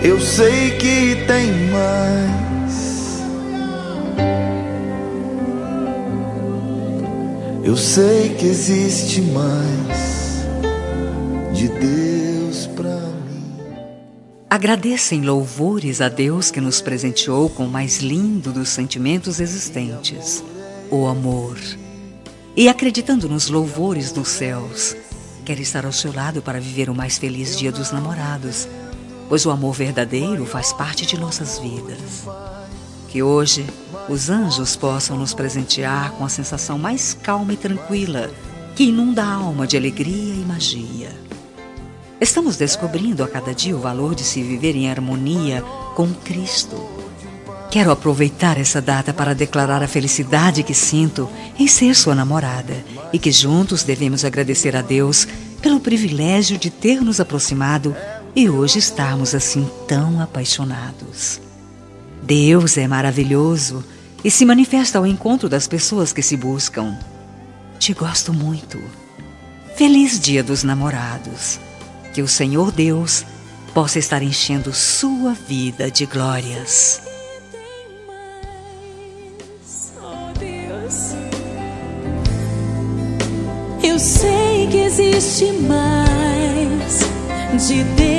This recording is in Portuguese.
Eu sei que tem mais. Eu sei que existe mais de Deus pra mim. Agradeça em louvores a Deus que nos presenteou com o mais lindo dos sentimentos existentes, o amor. E acreditando nos louvores dos céus, quero estar ao seu lado para viver o mais feliz dia dos namorados, pois o amor verdadeiro faz parte de nossas vidas. Que hoje os anjos possam nos presentear com a sensação mais calma e tranquila que inunda a alma de alegria e magia. Estamos descobrindo a cada dia o valor de se viver em harmonia com Cristo. Quero aproveitar essa data para declarar a felicidade que sinto em ser sua namorada e que juntos devemos agradecer a Deus pelo privilégio de ter nos aproximado e hoje estarmos assim tão apaixonados. Deus é maravilhoso e se manifesta ao encontro das pessoas que se buscam. Te gosto muito. Feliz Dia dos Namorados. Que o Senhor Deus possa estar enchendo sua vida de glórias. Eu sei que existe mais de Deus.